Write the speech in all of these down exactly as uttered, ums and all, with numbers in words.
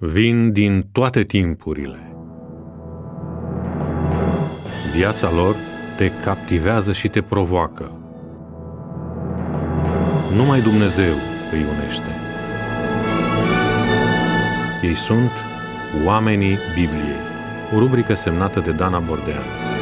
vin din toate timpurile. Viața lor te captivează și te provoacă. Numai Dumnezeu îi unește. Ei sunt Oamenii Bibliei, o rubrică semnată de Dana Bordean.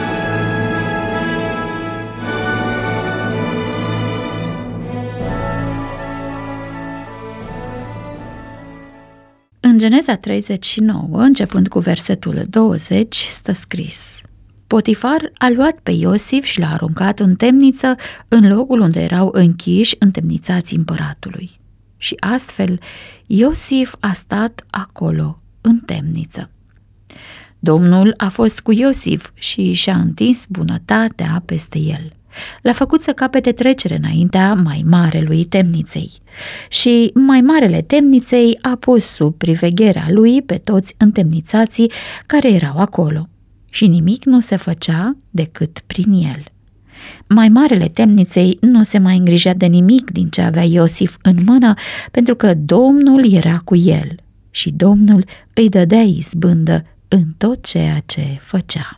În Geneza treizeci și nouă, începând cu versetul douăzeci, stă scris: Potifar a luat pe Iosif și l-a aruncat în temniță, în locul unde erau închiși întemnițații împăratului. Și astfel Iosif a stat acolo, în temniță. Domnul a fost cu Iosif și și-a întins bunătatea peste el. L-a făcut să capete trecere înaintea mai marelui temniței. Și mai marele temniței a pus sub privegherea lui pe toți întemnițații care erau acolo. Și nimic nu se făcea decât prin el. Mai marele temniței nu se mai îngrijea de nimic din ce avea Iosif în mână, pentru că Domnul era cu el și Domnul îi dădea izbândă în tot ceea ce făcea.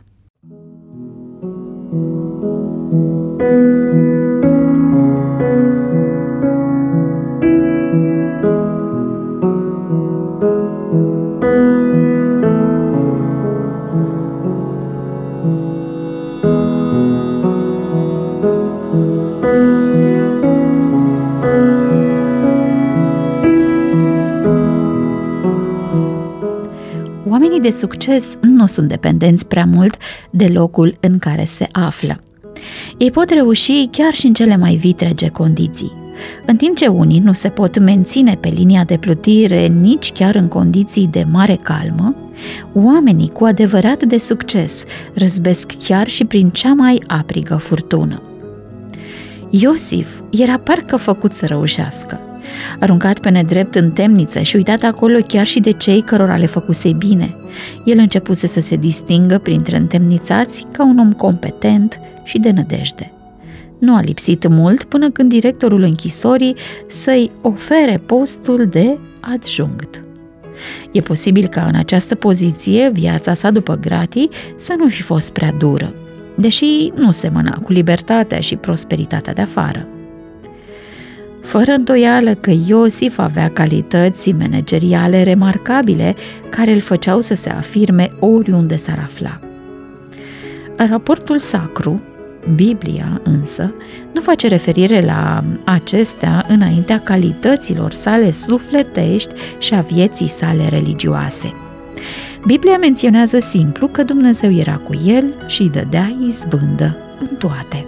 Oamenii de succes nu sunt dependenți prea mult de locul în care se află. Ei pot reuși chiar și în cele mai vitrege condiții. În timp ce unii nu se pot menține pe linia de plutire nici chiar în condiții de mare calmă, oamenii cu adevărat de succes răzbesc chiar și prin cea mai aprigă furtună. Iosif era parcă făcut să reușească. Aruncat pe nedrept în temniță și uitat acolo chiar și de cei cărora le făcuse bine, el începuse să se distingă printre întemnițați ca un om competent și de nădejde. Nu a lipsit mult până când directorul închisorii să-i ofere postul de adjunct. E posibil ca în această poziție viața sa după gratii să nu fi fost prea dură, deși nu semăna cu libertatea și prosperitatea de afară. Fără îndoială că Iosif avea calități manageriale remarcabile care îl făceau să se afirme oriunde s-ar afla. Raportul sacru, Biblia însă, nu face referire la acestea înaintea calităților sale sufletești și a vieții sale religioase. Biblia menționează simplu că Dumnezeu era cu el și îi dădea izbândă în toate.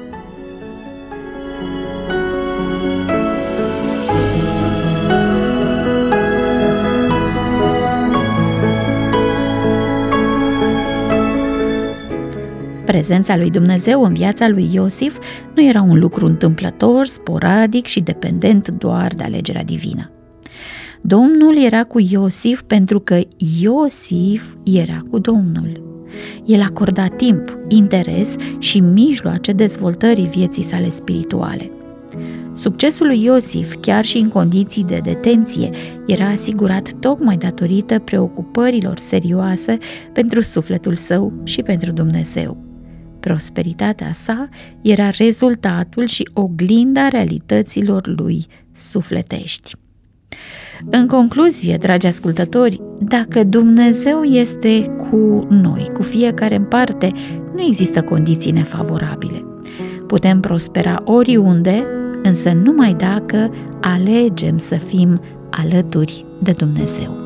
Prezența lui Dumnezeu în viața lui Iosif nu era un lucru întâmplător, sporadic și dependent doar de alegerea divină. Domnul era cu Iosif pentru că Iosif era cu Domnul. El acorda timp, interes și mijloace dezvoltării vieții sale spirituale. Succesul lui Iosif, chiar și în condiții de detenție, era asigurat tocmai datorită preocupărilor serioase pentru sufletul său și pentru Dumnezeu. Prosperitatea sa era rezultatul și oglinda realităților lui sufletești. În concluzie, dragi ascultători, dacă Dumnezeu este cu noi, cu fiecare în parte, nu există condiții nefavorabile. Putem prospera oriunde, însă numai dacă alegem să fim alături de Dumnezeu.